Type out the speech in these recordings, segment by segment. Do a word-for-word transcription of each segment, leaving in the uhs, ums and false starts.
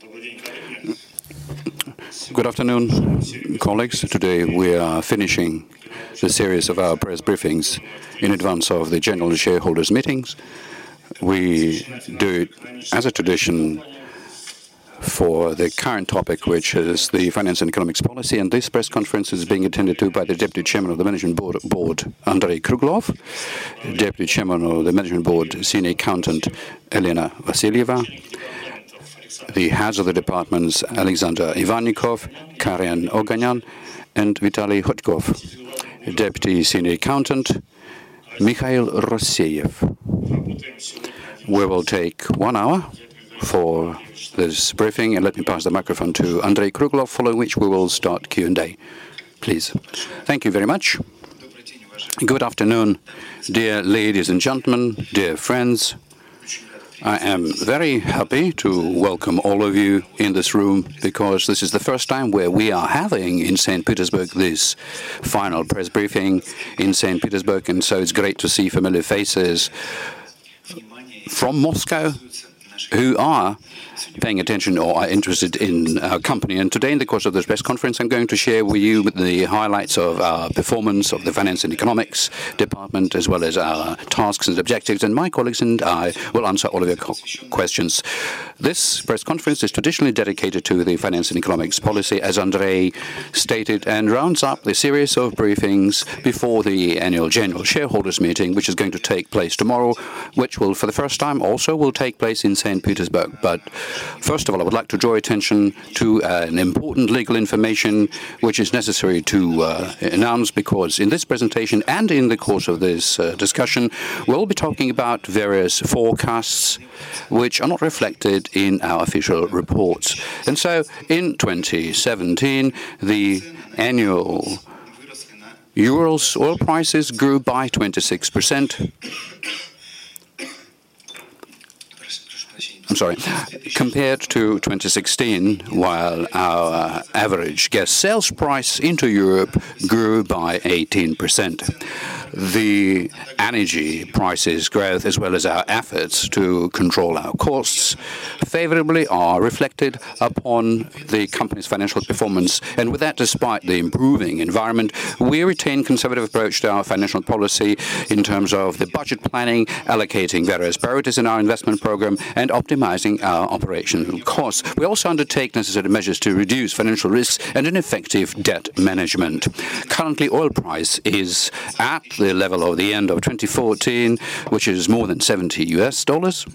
Good afternoon, colleagues. Today we are finishing the series of our press briefings in advance of the general shareholders' meetings. We do it as a tradition for the current topic, which is the finance and economics policy, and this press conference is being attended to by the Deputy Chairman of the Management Board, board Andrei Kruglov, Deputy Chairman of the Management Board, Senior Accountant Elena Vasilyeva, the heads of the departments Alexander Ivannikov, Karen Oganyan, and Vitaly Hotkov, Deputy Senior Accountant Mikhail Roseyev. We will take one hour for this briefing, and let me pass the microphone to Andrei Kruglov, following which we will start Q and A. Please. Thank you very much. Good afternoon, dear ladies and gentlemen, dear friends. I am very happy to welcome all of you in this room, because this is the first time where we are having in Saint Petersburg this final press briefing in Saint Petersburg, and so it's great to see familiar faces from Moscow who are paying attention or are interested in our company. And today, in the course of this press conference, I'm going to share with you the highlights of our performance of the Finance and Economics Department, as well as our tasks and objectives, and my colleagues and I will answer all of your questions. This press conference is traditionally dedicated to the Finance and Economics Policy, as Andrei stated, and rounds up the series of briefings before the annual general shareholders meeting, which is going to take place tomorrow, which will, for the first time, also will take place in Saint Petersburg. But first of all, I would like to draw attention to uh, an important legal information which is necessary to uh, announce, because in this presentation and in the course of this uh, discussion, we'll be talking about various forecasts which are not reflected in our official reports. And so, in twenty seventeen, the annual Urals oil prices grew by twenty-six percent. I'm sorry, compared to twenty sixteen, while our average gas sales price into Europe grew by eighteen percent. The energy prices growth, as well as our efforts to control our costs, favorably are reflected upon the company's financial performance. And with that, despite the improving environment, we retain conservative approach to our financial policy in terms of the budget planning, allocating various priorities in our investment program, and optimizing our operational costs. We also undertake necessary measures to reduce financial risks and an effective debt management. Currently, oil price is at the level of the end of twenty fourteen, which is more than seventy U S dollars.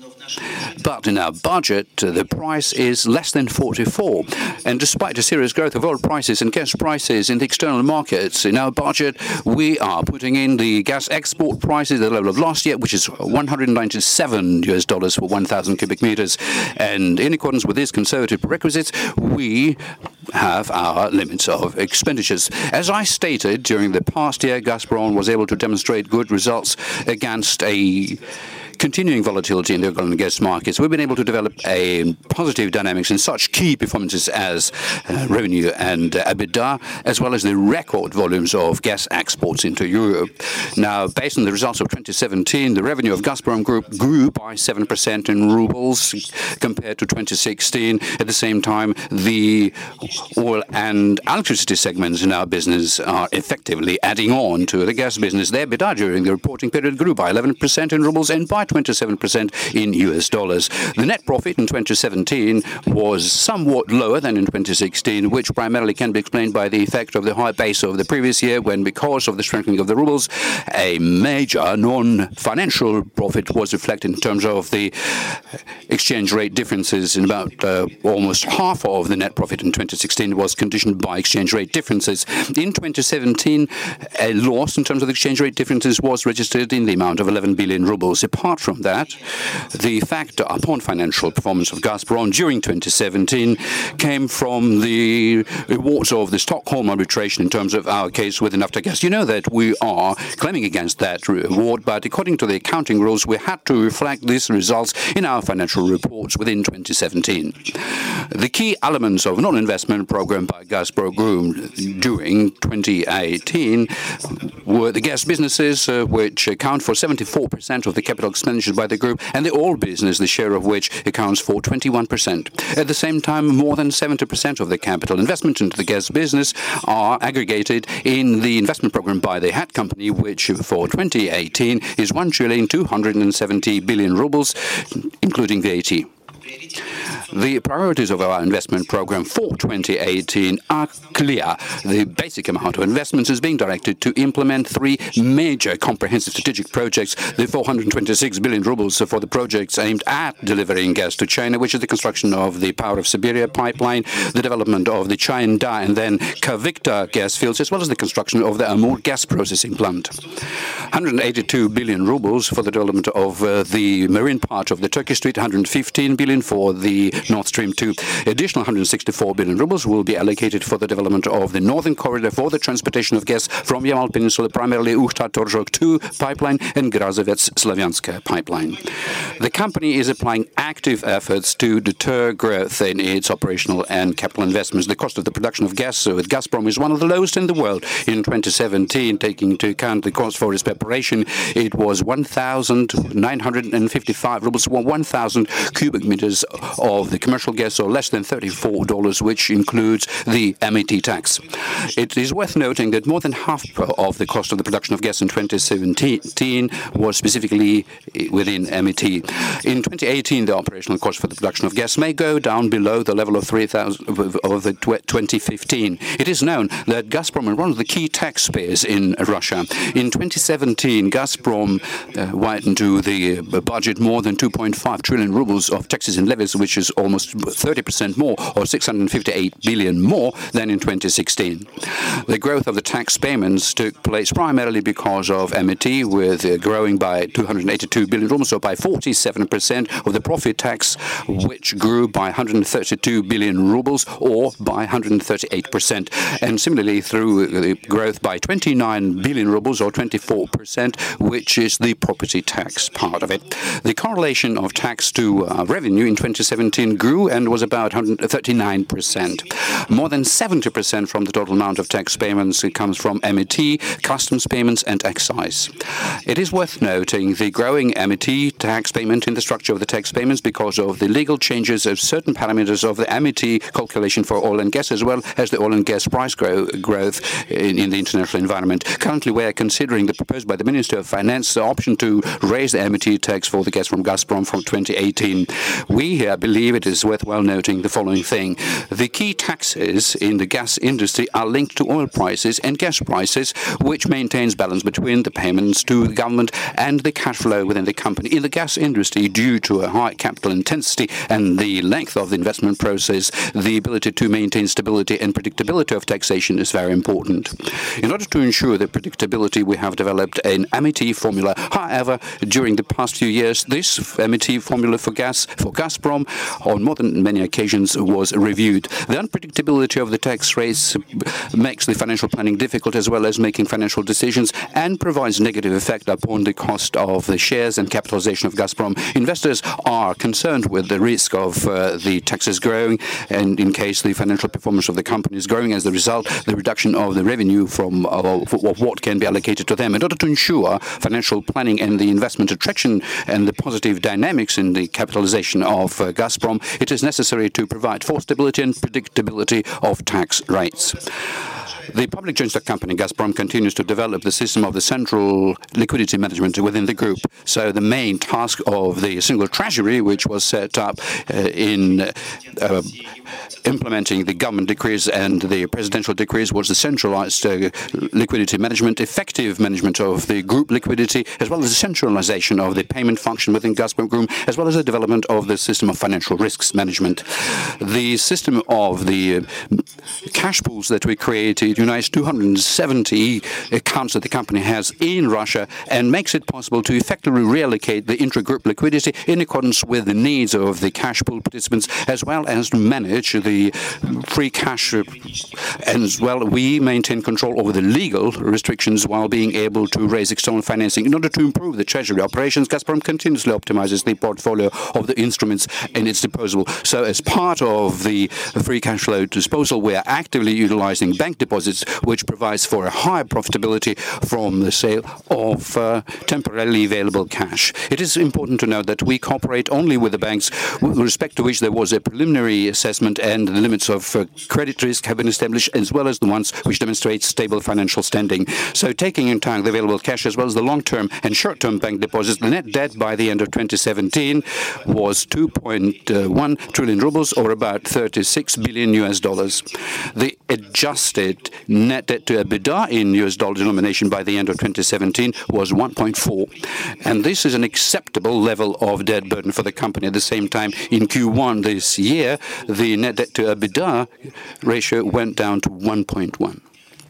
But in our budget, the price is less than forty-four. And despite a serious growth of oil prices and gas prices in the external markets, in our budget, we are putting in the gas export prices at the level of last year, which is one hundred ninety-seven U S dollars for one thousand cubic meters. And in accordance with these conservative prerequisites, we have our limits of expenditures. As I stated, during the past year, Gazprom was able to demonstrate good results against a continuing volatility in the oil and gas markets. We've been able to develop a positive dynamics in such key performances as uh, revenue and uh, EBITDA, as well as the record volumes of gas exports into Europe. Now, based on the results of twenty seventeen, the revenue of Gazprom Group grew by seven percent in rubles compared to twenty sixteen. At the same time, the oil and electricity segments in our business are effectively adding on to the gas business. Their EBITDA during the reporting period grew by eleven percent in rubles and by twenty-seven percent in U S dollars. The net profit in twenty seventeen was somewhat lower than in twenty sixteen, which primarily can be explained by the effect of the high base of the previous year, when, because of the strengthening of the rubles, a major non-financial profit was reflected in terms of the exchange rate differences. In about uh, almost half of the net profit in twenty sixteen was conditioned by exchange rate differences. In twenty seventeen, a loss in terms of the exchange rate differences was registered in the amount of eleven billion rubles. Apart from that, the factor upon financial performance of Gazprom during twenty seventeen came from the rewards of the Stockholm arbitration in terms of our case with Naftogaz. You know that we are claiming against that reward, but according to the accounting rules, we had to reflect these results in our financial reports within twenty seventeen. The key elements of non-investment program by Gazprom Group during twenty eighteen were the gas businesses, uh, which account for seventy-four percent of the capital expenditure managed by the group, and the oil business, the share of which accounts for twenty-one percent. At the same time, more than seventy percent of the capital investment into the gas business are aggregated in the investment program by the head company, which for twenty eighteen is one trillion two hundred seventy billion rubles, including V A T. The priorities of our investment program for twenty eighteen are clear. The basic amount of investments is being directed to implement three major comprehensive strategic projects. The four hundred twenty-six billion rubles for the projects aimed at delivering gas to China, which is the construction of the Power of Siberia pipeline, the development of the China and then Kavikta gas fields, as well as the construction of the Amur gas processing plant. one hundred eighty-two billion rubles for the development of uh, the marine part of the Turkish Strait, one hundred fifteen billion for the Nord Stream two. Additional one hundred sixty-four billion rubles will be allocated for the development of the northern corridor for the transportation of gas from Yamal Peninsula, primarily Ukhta-Torzhok two pipeline and Grazovets-Slavyansk pipeline. The company is applying active efforts to deter growth in its operational and capital investments. The cost of the production of gas with Gazprom is one of the lowest in the world. In twenty seventeen, taking into account the cost for its preparation, it was one thousand nine hundred fifty-five rubles, one thousand cubic meters of the commercial gas, or less than thirty-four dollars, which includes the M A T tax. It is worth noting that more than half of the cost of the production of gas in twenty seventeen was specifically within M A T. In twenty eighteen, the operational cost for the production of gas may go down below the level of three thousand of the twenty fifteen. It is known that Gazprom is one of the key taxpayers in Russia. In twenty seventeen, Gazprom uh, widened to the budget more than two point five trillion rubles of taxes and levies, which is almost thirty percent more, or six hundred fifty-eight billion more than in twenty sixteen. The growth of the tax payments took place primarily because of M A T, with uh, growing by two hundred eighty-two billion rubles, or by forty-seven percent of the profit tax, which grew by one hundred thirty-two billion rubles, or by one hundred thirty-eight percent. And similarly, through the growth by twenty-nine billion rubles, or twenty-four percent, which is the property tax part of it. The correlation of tax to uh, revenue in twenty seventeen grew and was about one hundred thirty-nine percent. More than seventy percent from the total amount of tax payments comes from M A T, customs payments and excise. It is worth noting the growing M A T tax payment in the structure of the tax payments because of the legal changes of certain parameters of the M A T calculation for oil and gas, as well as the oil and gas price grow, growth in, in the international environment. Currently, we are considering the proposed by the Minister of Finance the option to raise the M A T tax for the gas from Gazprom from twenty eighteen. We here believe it is worthwhile noting the following thing. The key taxes in the gas industry are linked to oil prices and gas prices, which maintains balance between the payments to the government and the cash flow within the company. In the gas industry, due to a high capital intensity and the length of the investment process, the ability to maintain stability and predictability of taxation is very important. In order to ensure the predictability, we have developed an M A T formula. However, during the past few years, this M A T formula for gas for Gazprom on more than many occasions was reviewed. The unpredictability of the tax rates makes the financial planning difficult, as well as making financial decisions, and provides negative effect upon the cost of the shares and capitalization of Gazprom. Investors are concerned with the risk of uh, the taxes growing, and in case the financial performance of the company is growing, as a result, the reduction of the revenue from uh, of what can be allocated to them. In order to ensure financial planning and the investment attraction and the positive dynamics in the capitalization of uh, Gazprom, it is necessary to provide for stability and predictability of tax rates. The public joint stock company Gazprom continues to develop the system of the central liquidity management within the group. So the main task of the single treasury, which was set up uh, in uh, implementing the government decrees and the presidential decrees, was the centralized uh, liquidity management, effective management of the group liquidity, as well as the centralization of the payment function within Gazprom Group, as well as the development of the system of financial risks management. The system of the uh, cash pools that we created unites two hundred seventy accounts that the company has in Russia and makes it possible to effectively reallocate the intra-group liquidity in accordance with the needs of the cash pool participants, as well as to manage the the free cash, and as well we maintain control over the legal restrictions while being able to raise external financing. In order to improve the treasury operations, Gazprom continuously optimizes the portfolio of the instruments in its disposal. So as part of the free cash flow disposal, we are actively utilizing bank deposits, which provides for a higher profitability from the sale of uh, temporarily available cash. It is important to note that we cooperate only with the banks with respect to which there was a preliminary assessment and the limits of uh, credit risk have been established, as well as the ones which demonstrate stable financial standing. So taking into account the available cash as well as the long-term and short-term bank deposits, the net debt by the end of twenty seventeen was two point one trillion rubles, or about thirty-six billion U S dollars. The adjusted net debt to EBITDA in U S dollar denomination by the end of twenty seventeen was one point four. And this is an acceptable level of debt burden for the company. At the same time, in Q one this year, the net debt to EBITDA ratio went down to one point one.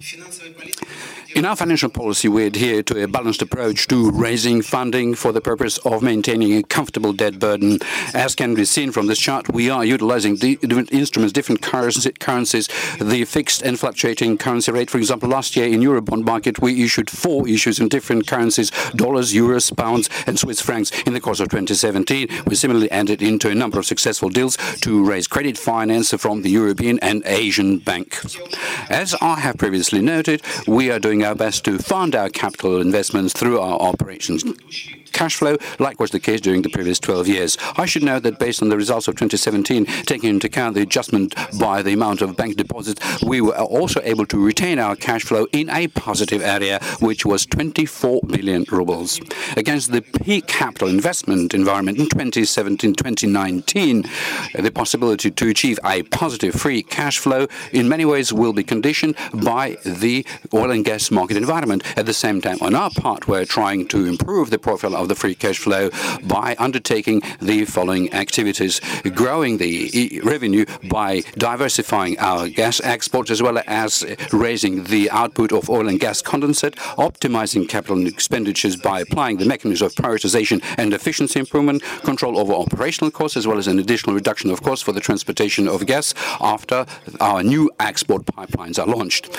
In our financial policy, we adhere to a balanced approach to raising funding for the purpose of maintaining a comfortable debt burden. As can be seen from this chart, we are utilizing the different instruments, different currencies, the fixed and fluctuating currency rate. For example, last year in Eurobond market, we issued four issues in different currencies: dollars, euros, pounds, and Swiss francs. In the course of twenty seventeen, we similarly entered into a number of successful deals to raise credit finance from the European and Asian banks. As I have previously noted, we are doing our best to fund our capital investments through our operations cash flow, like was the case during the previous twelve years. I should note that based on the results of twenty seventeen, taking into account the adjustment by the amount of bank deposits, we were also able to retain our cash flow in a positive area, which was twenty-four billion rubles. Against the peak capital investment environment in twenty seventeen twenty nineteen, the possibility to achieve a positive free cash flow in many ways will be conditioned by the oil and gas market environment. At the same time, on our part, we're trying to improve the profile of the free cash flow by undertaking the following activities: growing the revenue by diversifying our gas exports, as well as raising the output of oil and gas condensate, optimizing capital expenditures by applying the mechanism of prioritization and efficiency improvement, control over operational costs, as well as an additional reduction of costs for the transportation of gas after our new export pipelines are launched.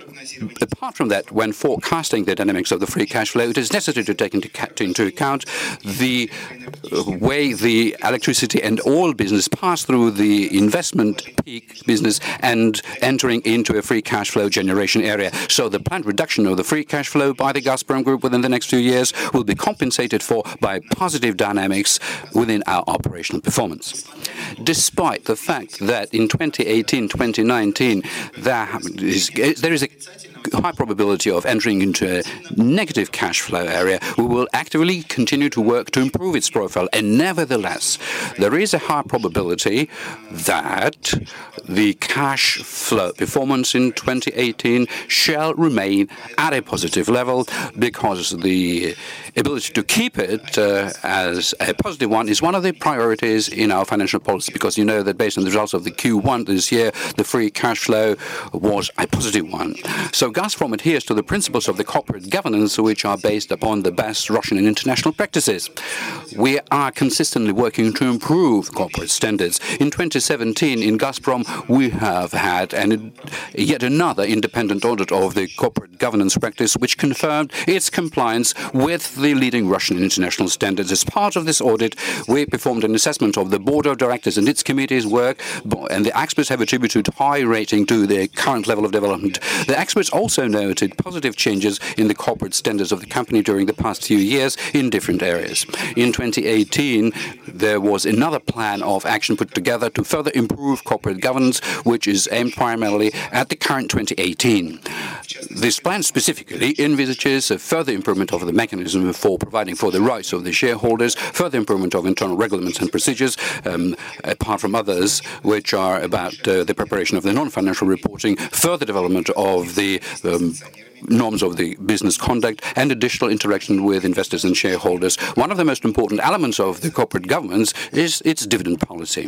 Apart from that, when forecasting the dynamics of the free cash flow, it is necessary to take into, into account the way the electricity and oil business pass through the investment peak business and entering into a free cash flow generation area. So the planned reduction of the free cash flow by the Gazprom Group within the next few years will be compensated for by positive dynamics within our operational performance. Despite the fact that in twenty eighteen twenty nineteen there is, there is a high probability of entering into a negative cash flow area, we will actively continue to work to improve its profile. And nevertheless, there is a high probability that the cash flow performance in twenty eighteen shall remain at a positive level, because the ability to keep it uh, as a positive one is one of the priorities in our financial policy, because you know that based on the results of the Q one this year, the free cash flow was a positive one. So Gazprom adheres to the principles of the corporate governance, which are based upon the best Russian and international practices. We are consistently working to improve corporate standards. In twenty seventeen, in Gazprom, we have had an, yet another independent audit of the corporate governance practice, which confirmed its compliance with the leading Russian and international standards. As part of this audit, we performed an assessment of the board of directors and its committee's work, and the experts have attributed high rating to the current level of development. The experts also noted positive changes in the corporate standards of the company during the past few years in different areas. In twenty eighteen, there was another plan of action put together to further improve corporate governance, which is aimed primarily at the current twenty eighteen. This plan specifically envisages a further improvement of the mechanism for providing for the rights of the shareholders, further improvement of internal regulations and procedures, um, apart from others which are about uh, the preparation of the non-financial reporting, further development of the um, norms of the business conduct, and additional interaction with investors and shareholders. One of the most important elements of the corporate governance is its dividend policy.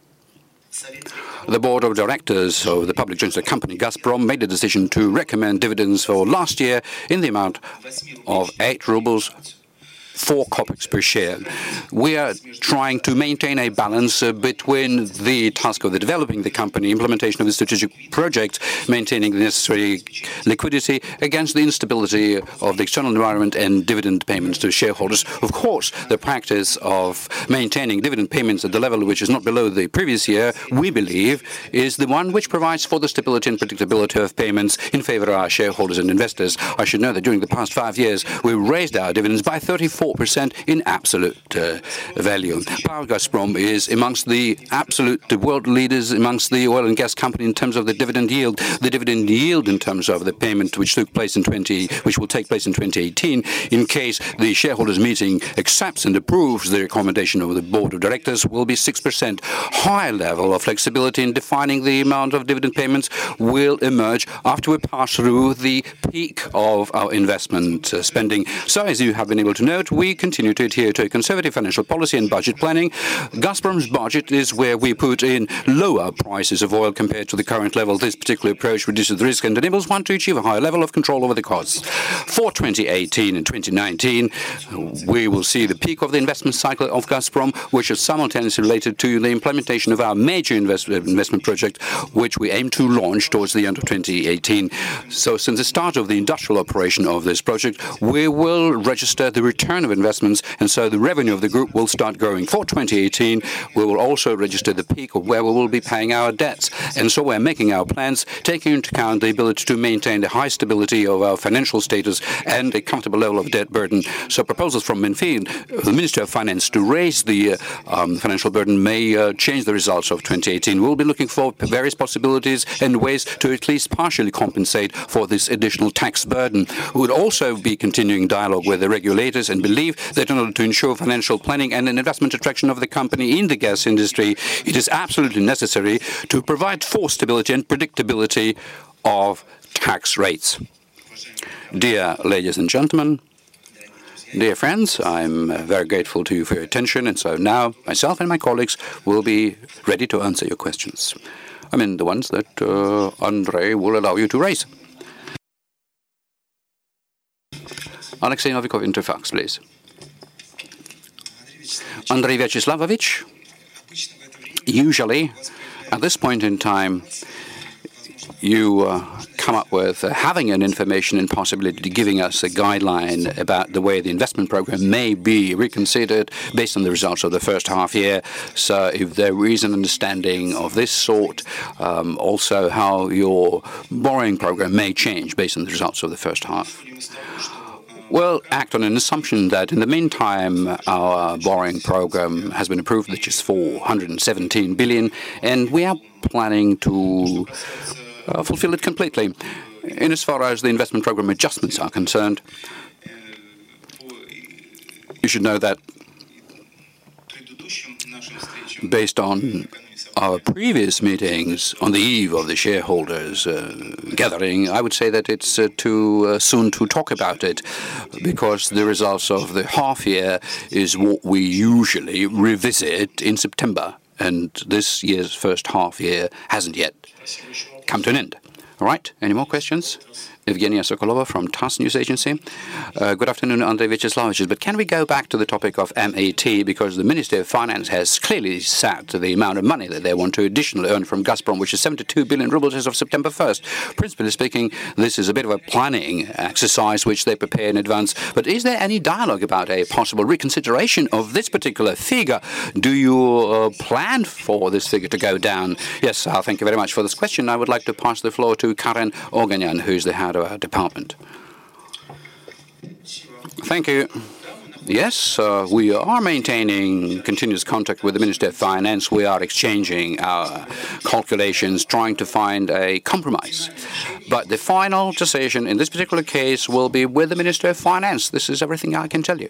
The board of directors of the public joint company Gazprom made a decision to recommend dividends for last year in the amount of eight rubles four kopecks per share. We are trying to maintain a balance uh, between the task of the developing the company, implementation of the strategic project, maintaining the necessary liquidity against the instability of the external environment and dividend payments to shareholders. Of course, the practice of maintaining dividend payments at the level which is not below the previous year, we believe, is the one which provides for the stability and predictability of payments in favor of our shareholders and investors. I should know that during the past five years, we raised our dividends by thirty-four percent in absolute uh, value. Power Gazprom is amongst the absolute world leaders amongst the oil and gas company in terms of the dividend yield. The dividend yield in terms of the payment which took place in twenty, which will take place in twenty eighteen, in case the shareholders meeting accepts and approves the recommendation of the board of directors, will be six percent. High level of flexibility in defining the amount of dividend payments will emerge after we pass through the peak of our investment uh, spending. So, as you have been able to note, we continue to adhere to a conservative financial policy and budget planning. Gazprom's budget is where we put in lower prices of oil compared to the current level. This particular approach reduces the risk and enables one to achieve a higher level of control over the costs. For twenty eighteen and twenty nineteen, we will see the peak of the investment cycle of Gazprom, which is simultaneously related to the implementation of our major invest investment project, which we aim to launch towards the end of twenty eighteen. So, since the start of the industrial operation of this project, we will register the return of investments, and so the revenue of the group will start growing. For twenty eighteen, we will also register the peak of where we will be paying our debts, and so we're making our plans, taking into account the ability to maintain the high stability of our financial status and a comfortable level of debt burden. So, proposals from MinFin, the Ministry of Finance, to raise the uh, um, financial burden may uh, change the results of twenty eighteen. We'll be looking for various possibilities and ways to at least partially compensate for this additional tax burden. We would also be continuing dialogue with the regulators and believe that in order to ensure financial planning and an investment attraction of the company in the gas industry, it is absolutely necessary to provide for stability and predictability of tax rates. Dear ladies and gentlemen, dear friends, I'm uh, very grateful to you for your attention, and so now myself and my colleagues will be ready to answer your questions. I mean, the ones that uh, Andrei will allow you to raise. Alexei Novikov, Interfax, please. Andrei Vyacheslavovic, usually at this point in time, you uh, come up with uh, having an information and possibility giving us a guideline about the way the investment program may be reconsidered based on the results of the first half year. So if there is an understanding of this sort, um, also how your borrowing program may change based on the results of the first half. We'll act on an assumption that in the meantime our borrowing program has been approved, which is four hundred seventeen billion, and we are planning to uh, fulfill it completely. In as far as the investment program adjustments are concerned, you should know that based on our previous meetings on the eve of the shareholders uh, gathering, I would say that it's uh, too uh, soon to talk about it, because the results of the half year is what we usually revisit in September, and this year's first half year hasn't yet come to an end. All right, any more questions? Evgenia Sokolova from TASS News Agency. Uh, good afternoon, Andrei Vyacheslavovic. But can we go back to the topic of M A T, because the Ministry of Finance has clearly set the amount of money that they want to additionally earn from Gazprom, which is seventy-two billion rubles as of September first. Principally speaking, this is a bit of a planning exercise which they prepare in advance. But is there any dialogue about a possible reconsideration of this particular figure? Do you uh, plan for this figure to go down? Yes, uh, thank you very much for this question. I would like to pass the floor to Karen Oganyan, who's the head of our department. Thank you. Yes, uh, we are maintaining continuous contact with the Ministry of Finance. We are exchanging our calculations, trying to find a compromise. But the final decision in this particular case will be with the Ministry of Finance. This is everything I can tell you.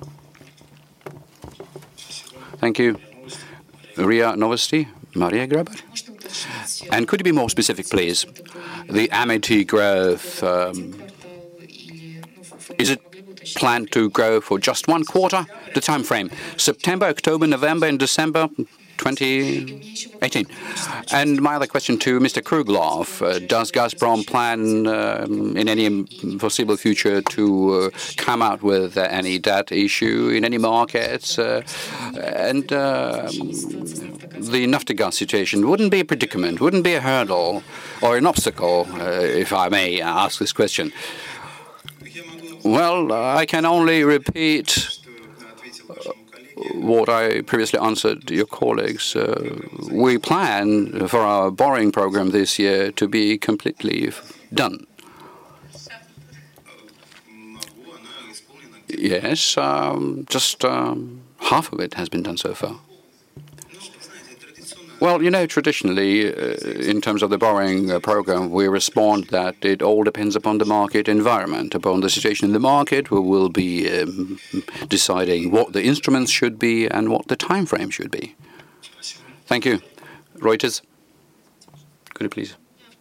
Thank you. Ria Novosti, Maria Grabar. And could you be more specific, please? The M A T growth, um, is it planned to grow for just one quarter? The time frame, September, October, November, and December? twenty eighteen. And my other question to Mister Krugloff, uh, does Gazprom plan um, in any foreseeable future to uh, come out with uh, any debt issue in any markets? Uh, and uh, the Naftogaz situation wouldn't be a predicament, wouldn't be a hurdle or an obstacle, uh, if I may ask this question. Well, I can only repeat uh, what I previously answered your colleagues. Uh, we plan for our borrowing program this year to be completely done. Yes, um, just um, half of it has been done so far. Well, you know, traditionally, uh, in terms of the borrowing uh, program, we respond that it all depends upon the market environment, upon the situation in the market. We will be um, deciding what the instruments should be and what the time frame should be. Thank you. Reuters, could you please?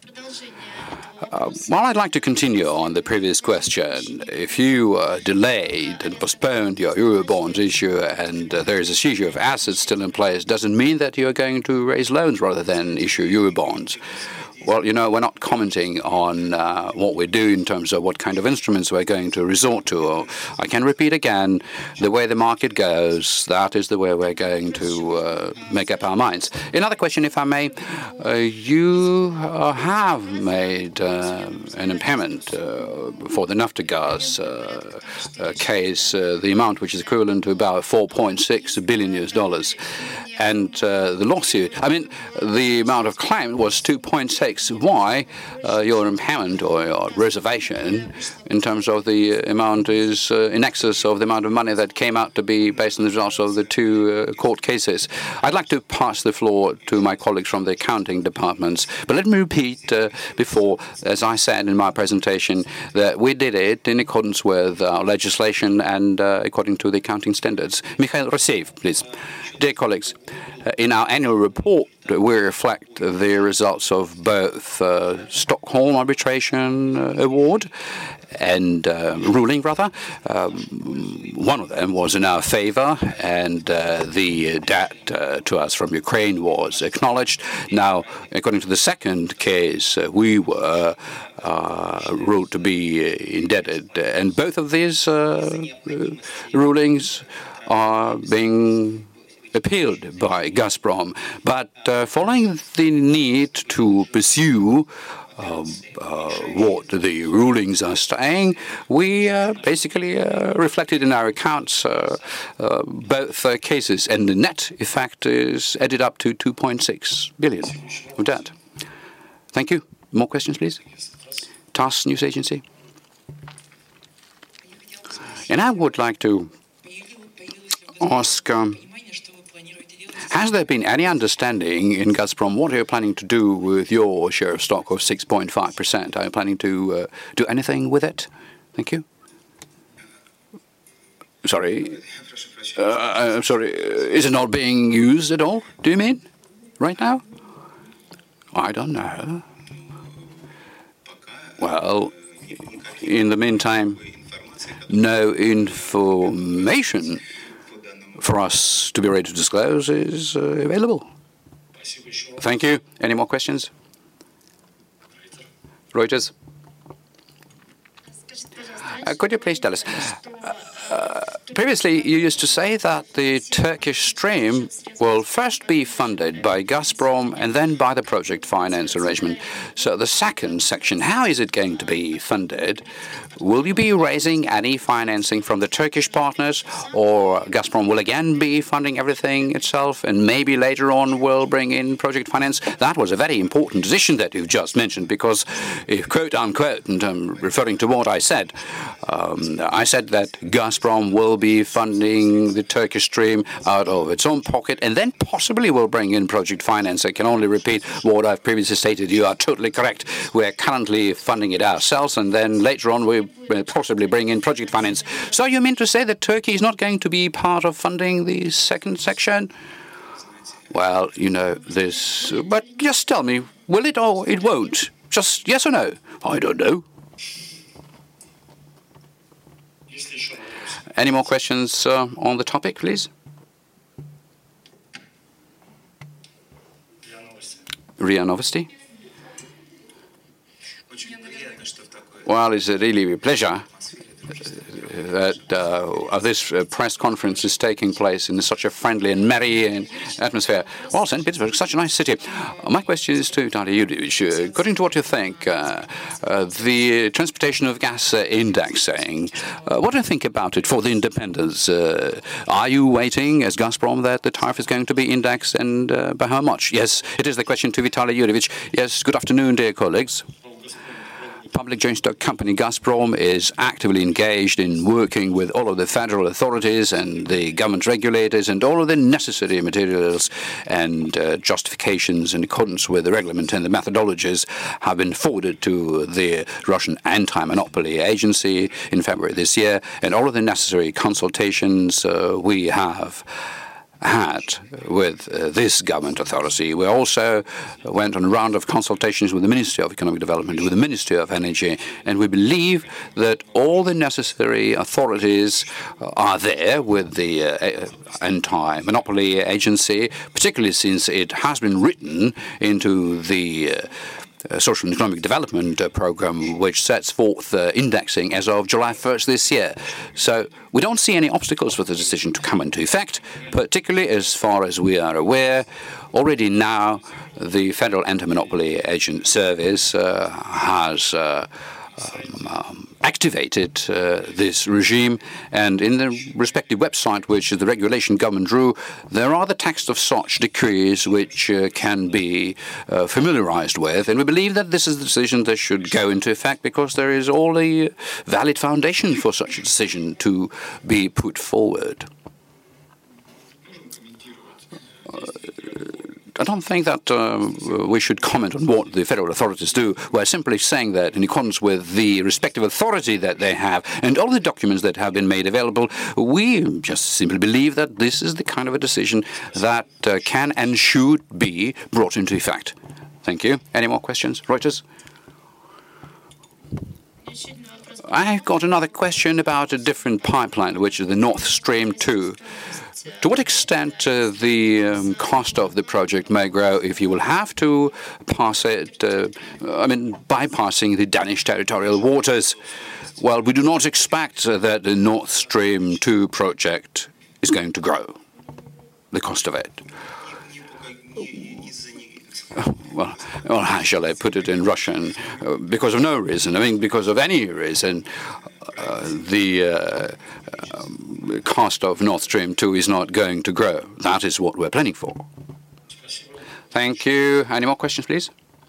Uh, well, I'd like to continue on the previous question. If you uh, delayed and postponed your Eurobonds issue and uh, there is a seizure of assets still in place, doesn't mean that you're going to raise loans rather than issue Eurobonds. Well, you know, we're not commenting on uh, what we do in terms of what kind of instruments we're going to resort to. I can repeat again, the way the market goes, that is the way we're going to uh, make up our minds. Another question, if I may. Uh, you uh, have made uh, an impairment uh, for the Naftogaz uh, uh, case, uh, the amount which is equivalent to about four point six billion U S dollars. And uh, the lawsuit, I mean, the amount of claim was two point six. Why uh, your impairment or your reservation in terms of the amount is uh, in excess of the amount of money that came out to be based on the results of the two uh, court cases? I'd like to pass the floor to my colleagues from the accounting departments, but let me repeat uh, before, as I said in my presentation, that we did it in accordance with our legislation and uh, according to the accounting standards. Mikhail Roseyev, please. Dear colleagues, uh, in our annual report, we reflect the results of both uh, Stockholm Arbitration uh, Award and uh, ruling, rather. Um, one of them was in our favor, and uh, the debt uh, to us from Ukraine was acknowledged. Now, according to the second case, uh, we were uh, ruled to be uh, indebted, and both of these uh, rulings are being appealed by Gazprom, but uh, following the need to pursue um, uh, what the rulings are saying, we uh, basically uh, reflected in our accounts uh, uh, both uh, cases, and the net effect is added up to two point six billion of debt. Thank you. More questions, please. TASS News Agency. And I would like to ask, um, has there been any understanding in Gazprom what are you planning to do with your share of stock of six point five percent? Are you planning to uh, do anything with it? Thank you. Sorry. Uh, I'm sorry. Is it not being used at all, do you mean? Right now? I don't know. Well, in the meantime, no information for us to be ready to disclose is uh, available. Thank you. Any more questions? Reuters. Uh, could you please tell us? Uh, uh, previously, you used to say that the Turkish stream will first be funded by Gazprom and then by the project finance arrangement. So the second section, how is it going to be funded? Will you be raising any financing from the Turkish partners, or Gazprom will again be funding everything itself and maybe later on will bring in project finance? That was a very important decision that you've just mentioned, because, if quote unquote, and I'm referring to what I said, um, I said that Gazprom will be funding the Turkish stream out of its own pocket and then possibly will bring in project finance. I can only repeat what I've previously stated. You are totally correct. We're currently funding it ourselves, and then later on we will possibly bring in project finance. So you mean to say that Turkey is not going to be part of funding the second section? Well, you know this, but just tell me, will it or it won't? Just yes or no? I don't know. Any more questions uh, on the topic, please? RIA Novosti. Well, it's a really a pleasure that uh, this uh, press conference is taking place in such a friendly and merry atmosphere. Well, Saint Petersburg is such a nice city. Uh, my question is to Vitalij Yurevich. According to what you think, uh, uh, the transportation of gas uh, indexing, uh, what do you think about it for the independents? Uh, are you waiting, as Gazprom, that the tariff is going to be indexed, and uh, by how much? Yes, it is the question to Vitalij Yurevich. Yes, good afternoon, dear colleagues. Public joint stock company Gazprom is actively engaged in working with all of the federal authorities and the government regulators and all of the necessary materials and uh, justifications in accordance with the reglement and the methodologies have been forwarded to the Russian Anti-Monopoly Agency in February this year, and all of the necessary consultations uh, we have had with uh, this government authority. We also went on a round of consultations with the Ministry of Economic Development, with the Ministry of Energy, and we believe that all the necessary authorities are there with the uh, Anti-Monopoly Agency, particularly since it has been written into the uh, Uh, social and economic development uh, program, which sets forth uh, indexing as of July first this year. So we don't see any obstacles for the decision to come into effect, particularly as far as we are aware. Already now, the Federal Anti-Monopoly Agent Service uh, has uh, um, um, activated uh, this regime, and in the respective website, which is the regulation government drew, there are the text of such decrees which uh, can be uh, familiarized with, and we believe that this is the decision that should go into effect because there is all the valid foundation for such a decision to be put forward. Uh, I don't think that uh, we should comment on what the federal authorities do. We're simply saying that in accordance with the respective authority that they have and all the documents that have been made available, we just simply believe that this is the kind of a decision that uh, can and should be brought into effect. Thank you. Any more questions? Reuters? I've got another question about a different pipeline, which is the Nord Stream two. To what extent uh, the um, cost of the project may grow if you will have to pass it, uh, I mean, bypassing the Danish territorial waters? Well, we do not expect uh, that the Nord Stream two project is going to grow, the cost of it. Well, well, how shall I put it in Russian? Uh, because of no reason. I mean, because of any reason, uh, the uh, um, cost of Nord Stream two is not going to grow. That is what we're planning for. Thank you. Any more questions, please?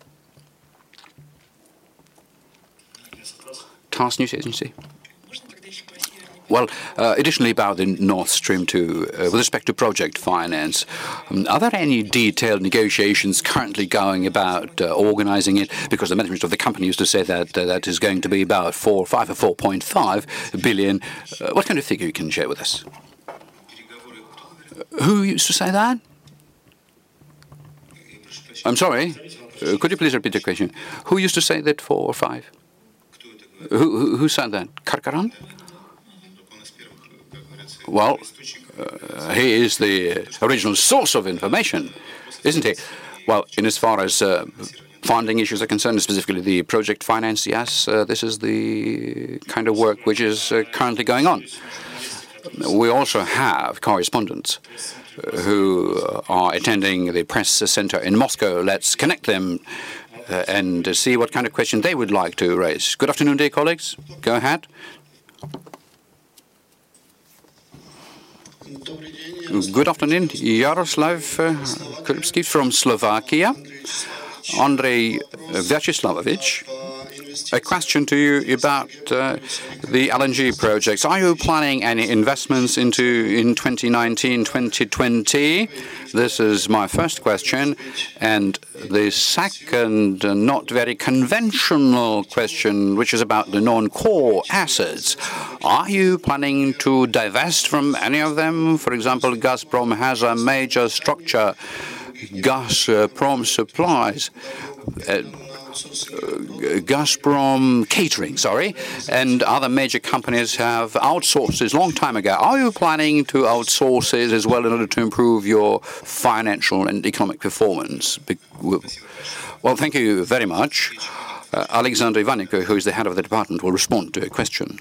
TASS News Agency. Well, uh, additionally about the Nord Stream two, uh, with respect to project finance, um, are there any detailed negotiations currently going about uh, organizing it? Because the management of the company used to say that uh, that is going to be about four, five or four point five billion. Uh, what kind of figure you can share with us? Uh, who used to say that? I'm sorry. Uh, could you please repeat the question? Who used to say that four or five? Who, who, who said that? Karkaran? Well, uh, he is the original source of information, isn't he? Well, in as far as uh, funding issues are concerned, specifically the project finance, yes, uh, this is the kind of work which is uh, currently going on. We also have correspondents uh, who are attending the press center in Moscow. Let's connect them uh, and see what kind of question they would like to raise. Good afternoon, dear colleagues. Go ahead. Good afternoon, Yaroslav uh, Kripsky from Slovakia. Andrei Vyacheslavovic, a question to you about uh, the L N G projects. Are you planning any investments into in twenty nineteen twenty twenty? This is my first question. And the second, uh, not very conventional question, which is about the non-core assets. Are you planning to divest from any of them? For example, Gazprom has a major structure Gazprom supplies. Uh, Gazprom Catering, sorry, and other major companies have outsourced this a long time ago. Are you planning to outsource it as well in order to improve your financial and economic performance? Well, thank you very much. Uh, Alexander Ivanenko, who is the head of the department, will respond to a question.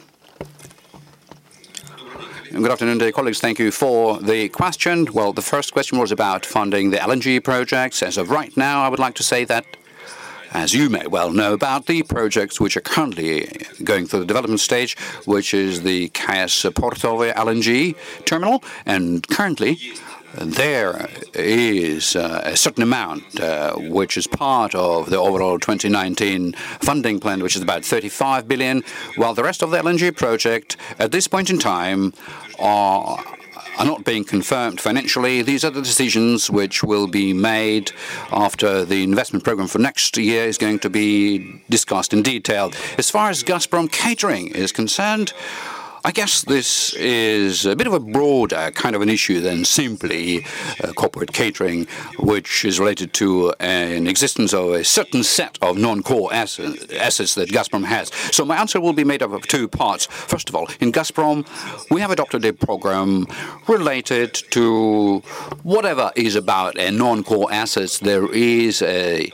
Good afternoon, dear colleagues. Thank you for the question. Well, the first question was about funding the L N G projects. As of right now, I would like to say that, as you may well know, about the projects which are currently going through the development stage, which is the K S Portove L N G terminal, and currently there is uh, a certain amount uh, which is part of the overall twenty nineteen funding plan, which is about thirty-five billion, while the rest of the L N G project at this point in time are are not being confirmed financially. These are the decisions which will be made after the investment program for next year is going to be discussed in detail. As far as Gazprom Catering is concerned, I guess this is a bit of a broader kind of an issue than simply uh, corporate catering, which is related to an existence of a certain set of non-core asset, assets that Gazprom has. So my answer will be made up of two parts. First of all, in Gazprom, we have adopted a program related to whatever is about a non-core assets. There is a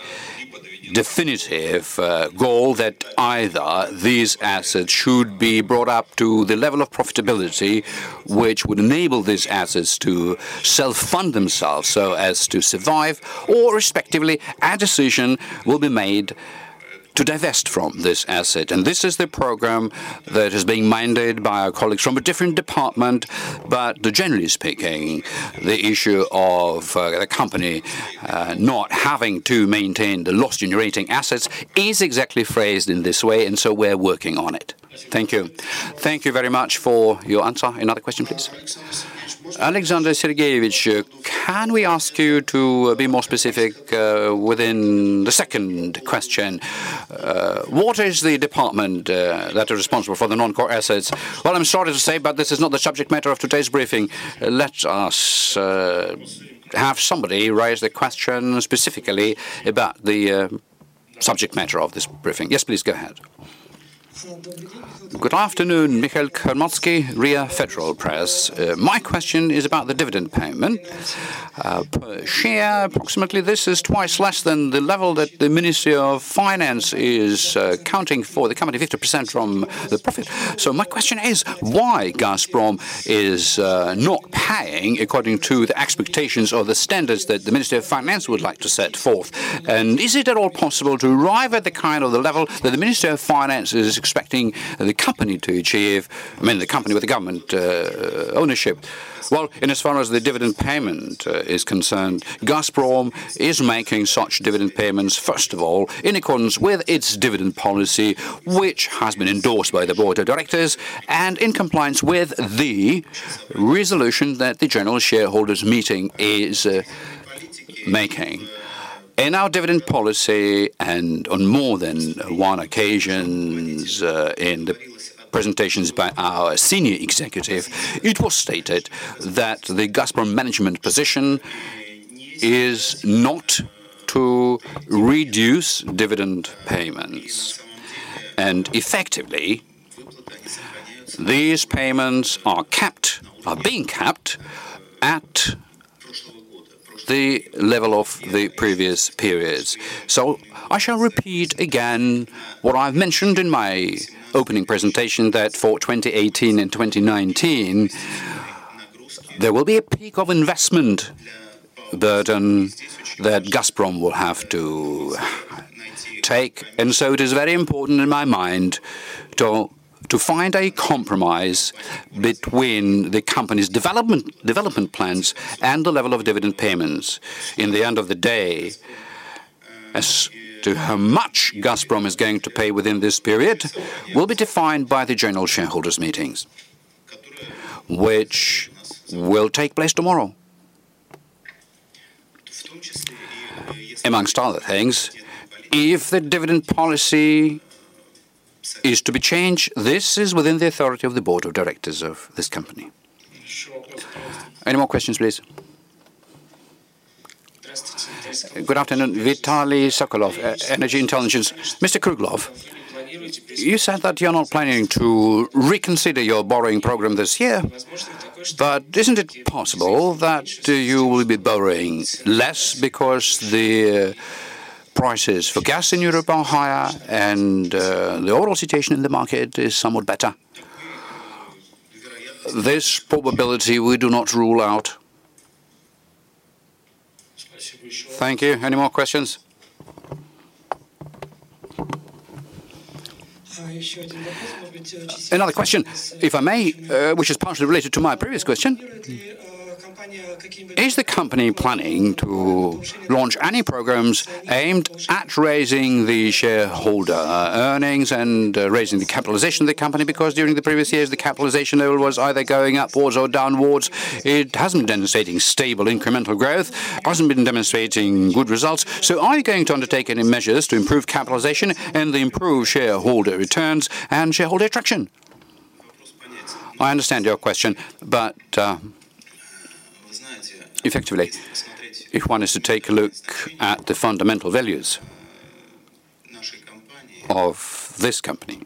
definitive uh, goal that either these assets should be brought up to the level of profitability which would enable these assets to self-fund themselves so as to survive, or respectively a decision will be made to divest from this asset. And this is the program that is being mandated by our colleagues from a different department, but generally speaking, the issue of uh, the company uh, not having to maintain the loss-generating assets is exactly phrased in this way, and so we're working on it. Thank you. Thank you very much for your answer. Another question, please. Alexander Sergeyevich, uh, can we ask you to be more specific uh, within the second question? Uh, what is the department uh, that is responsible for the non-core assets? Well, I'm sorry to say, but this is not the subject matter of today's briefing. Uh, let us uh, have somebody raise the question specifically about the uh, subject matter of this briefing. Yes, please, go ahead. Good afternoon, Mikhail Kermotsky, R I A Federal Press. Uh, my question is about the dividend payment. Uh, per share, approximately, this is twice less than the level that the Ministry of Finance is uh, counting for the company, fifty percent from the profit. So my question is, why Gazprom is uh, not paying according to the expectations or the standards that the Ministry of Finance would like to set forth? And is it at all possible to arrive at the kind of the level that the Ministry of Finance is expecting the company to achieve, I mean the company with the government uh, ownership? Well, in as far as the dividend payment uh, is concerned, Gazprom is making such dividend payments, first of all, in accordance with its dividend policy, which has been endorsed by the board of directors, and in compliance with the resolution that the general shareholders meeting is uh, making. In our dividend policy, and on more than one occasions uh, in the presentations by our senior executive, it was stated that the Gazprom management position is not to reduce dividend payments. And effectively, these payments are kept, are being kept at the level of the previous periods. So I shall repeat again what I've mentioned in my opening presentation, that for twenty eighteen and twenty nineteen, there will be a peak of investment burden that Gazprom will have to take. And so it is very important in my mind to to find a compromise between the company's development development plans and the level of dividend payments. In the end of the day, as to how much Gazprom is going to pay within this period will be defined by the general shareholders meetings, which will take place tomorrow. Amongst other things, if the dividend policy is to be changed, this is within the authority of the board of directors of this company. Any more questions, please? Good afternoon, Vitaly Sokolov, uh, Energy Intelligence. Mister Kruglov, you said that you're not planning to reconsider your borrowing program this year, but isn't it possible that uh, you will be borrowing less because the uh, prices for gas in Europe are higher and uh, the overall situation in the market is somewhat better? This probability we do not rule out. Thank you. Any more questions? Another question, if I may, uh, which is partially related to my previous question. Is the company planning to launch any programs aimed at raising the shareholder earnings and uh, raising the capitalization of the company? Because during the previous years, the capitalization level was either going upwards or downwards. It hasn't been demonstrating stable incremental growth, hasn't been demonstrating good results. So are you going to undertake any measures to improve capitalization and improve shareholder returns and shareholder attraction? I understand your question, but uh, effectively, if one is to take a look at the fundamental values of this company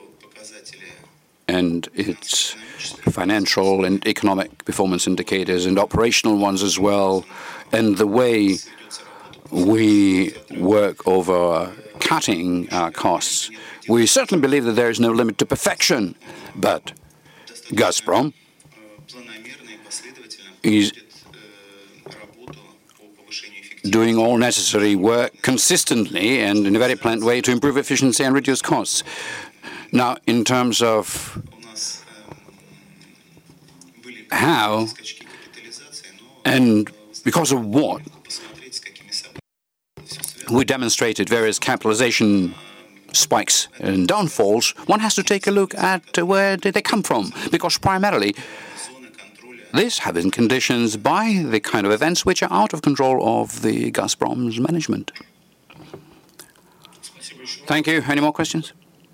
and its financial and economic performance indicators and operational ones as well, and the way we work over cutting our costs, we certainly believe that there is no limit to perfection. But Gazprom is doing all necessary work consistently and in a very planned way to improve efficiency and reduce costs. Now, in terms of how and because of what we demonstrated various capitalization spikes and downfalls, one has to take a look at where did they come from, because primarily these have been conditions by the kind of events which are out of control of the Gazprom's management. Thank you. Any more questions?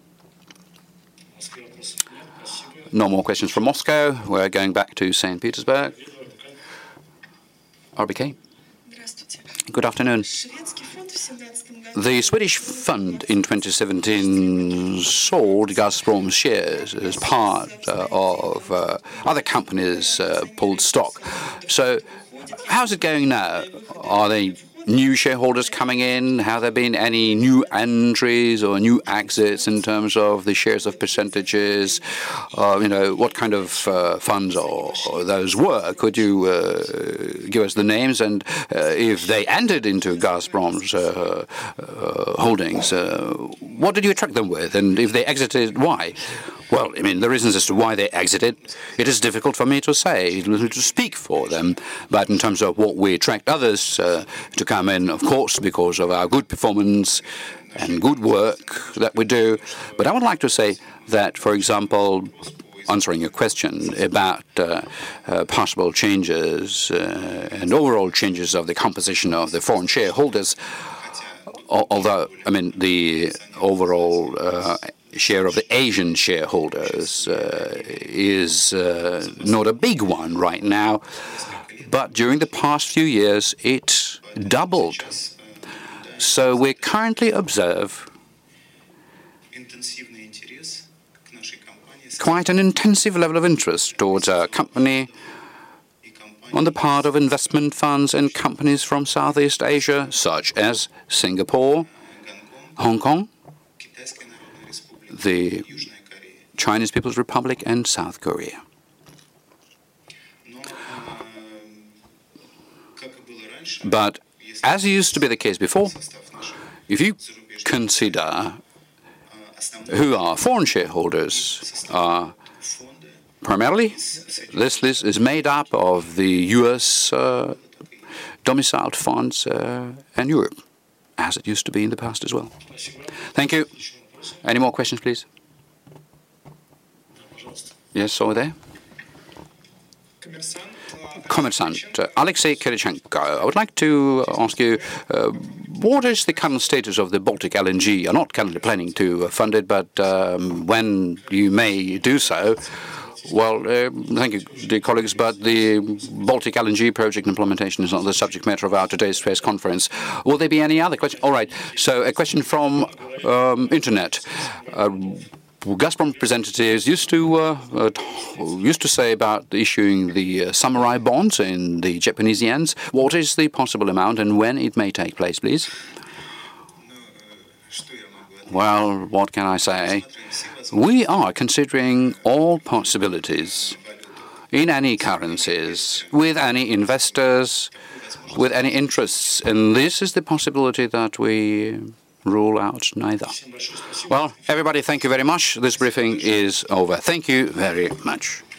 No more questions from Moscow. We're going back to Saint Petersburg. R B K. Good afternoon. The Swedish fund in twenty seventeen sold Gazprom shares as part uh, of uh, other companies' uh, pulled stock. So how's it going now? Are they new shareholders coming in? Have there been any new entries or new exits in terms of the shares of percentages? Uh, you know, what kind of uh, funds or, or those were? Could you uh, give us the names? And uh, if they entered into Gazprom's uh, uh, holdings, uh, what did you attract them with? And if they exited, why? Well, I mean, the reasons as to why they exited, it is difficult for me to say, to speak for them. But in terms of what we attract others uh, to come in, of course, because of our good performance and good work that we do. But I would like to say that, for example, answering your question about uh, uh, possible changes uh, and overall changes of the composition of the foreign shareholders, although, I mean, the overall uh, share of the Asian shareholders uh, is uh, not a big one right now, but during the past few years it doubled. So we currently observe quite an intensive level of interest towards our company on the part of investment funds and companies from Southeast Asia, such as Singapore, Hong Kong, the Chinese People's Republic, and South Korea. But as used to be the case before, if you consider who our foreign shareholders are, primarily this list is made up of the U S uh, domiciled funds uh, and Europe, as it used to be in the past as well. Thank you. Any more questions, please? Yes, over there. Kommersant, uh, Alexei Kirichenko. I would like to ask you, uh, what is the current status of the Baltic L N G? You're not currently planning to fund it, but um, when you may do so, Well, uh, thank you, dear colleagues, but the Baltic L N G project implementation is not the subject matter of our today's press conference. Will there be any other questions? All right, so a question from um, internet. Uh, Gazprom representatives used to uh, uh, used to say about issuing the uh, samurai bonds in the Japanese yens. What is the possible amount and when it may take place, please? Well, what can I say? We are considering all possibilities in any currencies, with any investors, with any interests, and this is the possibility that we rule out neither. Well, everybody, thank you very much. This briefing is over. Thank you very much.